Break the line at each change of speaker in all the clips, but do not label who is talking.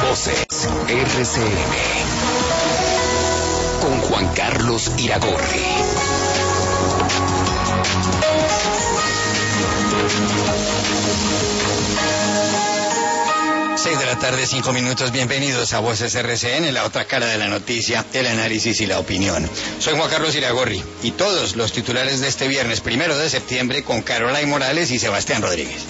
Voces RCN con Juan Carlos Iragorri.
6 de la tarde, 5 minutos. Bienvenidos a Voces RCN, la otra cara de la noticia, el análisis y la opinión. Soy Juan Carlos Iragorri y todos los titulares de este viernes 1 de septiembre con Caroline Morales y Sebastián Rodríguez.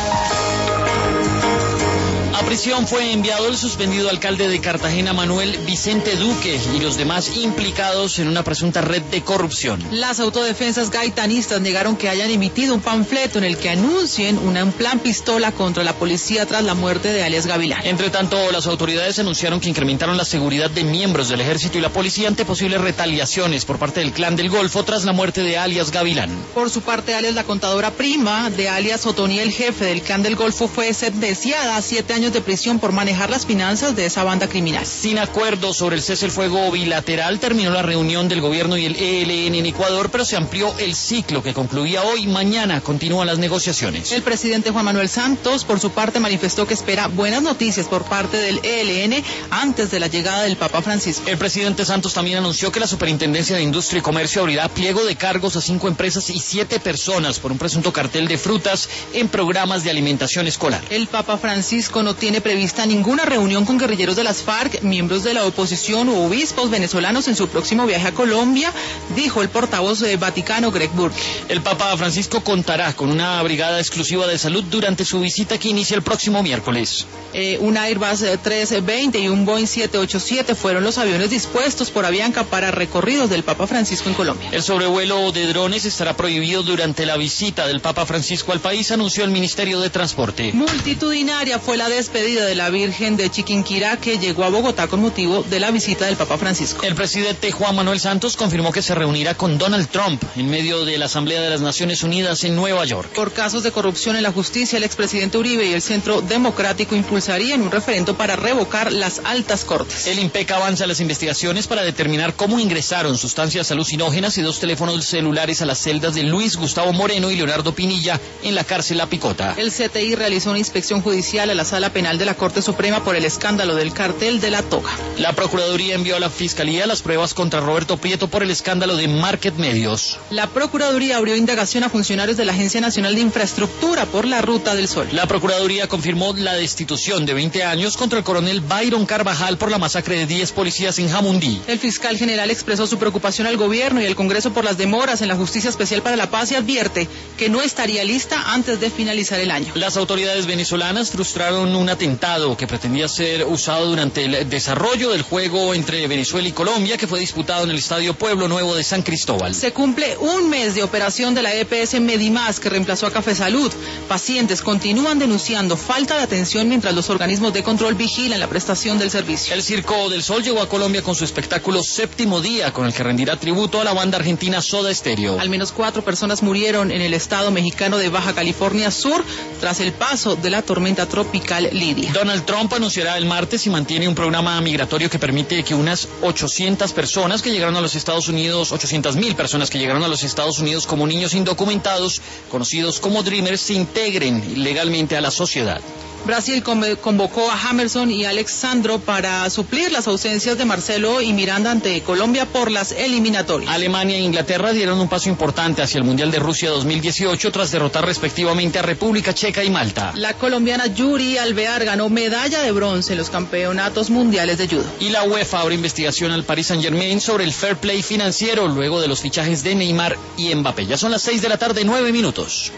A prisión fue enviado el suspendido alcalde de Cartagena, Manuel Vicente Duque, y los demás implicados en una presunta red de corrupción.
Las autodefensas gaitanistas negaron que hayan emitido un panfleto en el que anuncien un plan pistola contra la policía tras la muerte de alias Gavilán.
Entre tanto, las autoridades anunciaron que incrementaron la seguridad de miembros del ejército y la policía ante posibles retaliaciones por parte del Clan del Golfo tras la muerte de alias Gavilán.
Por su parte, alias la contadora prima de alias Otoniel, jefe del Clan del Golfo, fue sentenciada a 7 años de prisión por manejar las finanzas de esa banda criminal.
Sin acuerdo sobre el cese el fuego bilateral, terminó la reunión del gobierno y el ELN en Ecuador, pero se amplió el ciclo que concluía hoy. Mañana continúan las negociaciones.
El presidente Juan Manuel Santos, por su parte, manifestó que espera buenas noticias por parte del ELN antes de la llegada del Papa Francisco.
El presidente Santos también anunció que la Superintendencia de Industria y Comercio abrirá pliego de cargos a 5 empresas y 7 personas por un presunto cartel de frutas en programas de alimentación escolar.
El Papa Francisco no tiene prevista ninguna reunión con guerrilleros de las FARC, miembros de la oposición u obispos venezolanos en su próximo viaje a Colombia, dijo el portavoz del Vaticano, Greg Burke.
El Papa Francisco contará con una brigada exclusiva de salud durante su visita que inicia el próximo miércoles.
Un Airbus 320 y un Boeing 787 fueron los aviones dispuestos por Avianca para recorridos del Papa Francisco en Colombia.
El sobrevuelo de drones estará prohibido durante la visita del Papa Francisco al país, anunció el Ministerio de Transporte.
Multitudinaria fue la despedida de la Virgen de Chiquinquirá, que llegó a Bogotá con motivo de la visita del Papa Francisco.
El presidente Juan Manuel Santos confirmó que se reunirá con Donald Trump en medio de la Asamblea de las Naciones Unidas en Nueva York.
Por casos de corrupción en la justicia, el expresidente Uribe y el Centro Democrático impulsarían un referendo para revocar las altas cortes.
El IMPEC avanza las investigaciones para determinar cómo ingresaron sustancias alucinógenas y 2 teléfonos celulares a las celdas de Luis Gustavo Moreno y Leonardo Pinilla en la cárcel La Picota.
El CTI realizó una inspección judicial a la Sala Penal de la Corte Suprema por el escándalo del cartel de la toga.
La Procuraduría envió a la Fiscalía las pruebas contra Roberto Prieto por el escándalo de Market Medios.
La Procuraduría abrió indagación a funcionarios de la Agencia Nacional de Infraestructura por la Ruta del Sol.
La Procuraduría confirmó la destitución de 20 años contra el coronel Byron Carvajal por la masacre de 10 policías en Jamundí.
El fiscal general expresó su preocupación al gobierno y al Congreso por las demoras en la Justicia Especial para la Paz y advierte que no estaría lista antes de finalizar el año.
Las autoridades venezolanas frustraron un atentado que pretendía ser usado durante el desarrollo del juego entre Venezuela y Colombia, que fue disputado en el Estadio Pueblo Nuevo de San Cristóbal.
Se cumple un mes de operación de la EPS Medimás, que reemplazó a Café Salud. Pacientes continúan denunciando falta de atención mientras los organismos de control vigilan la prestación del servicio.
El Circo del Sol llegó a Colombia con su espectáculo Séptimo Día, con el que rendirá tributo a la banda argentina Soda Stereo.
Al menos 4 personas murieron en el estado mexicano de Baja California Sur tras el paso de la tormenta tropical Lidia.
Donald Trump anunciará el martes y mantiene un programa migratorio que permite que unas 800 personas que llegaron a los Estados Unidos, 800,000 personas que llegaron a los Estados Unidos como niños indocumentados, conocidos como Dreamers, se integren legalmente a la sociedad.
Brasil convocó a Jamerson y Alex Sandro para suplir las ausencias de Marcelo y Miranda ante Colombia por las eliminatorias.
Alemania e Inglaterra dieron un paso importante hacia el Mundial de Rusia 2018 tras derrotar respectivamente a República Checa y Malta.
La colombiana Yuri Alvear ganó medalla de bronce en los campeonatos mundiales de judo.
Y la UEFA abre investigación al Paris Saint-Germain sobre el fair play financiero luego de los fichajes de Neymar y Mbappé. Ya son las 6 de la tarde, 9 minutos.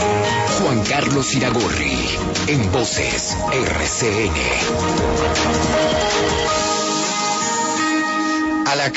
Juan Carlos Iragorri en Voces RCN.
A la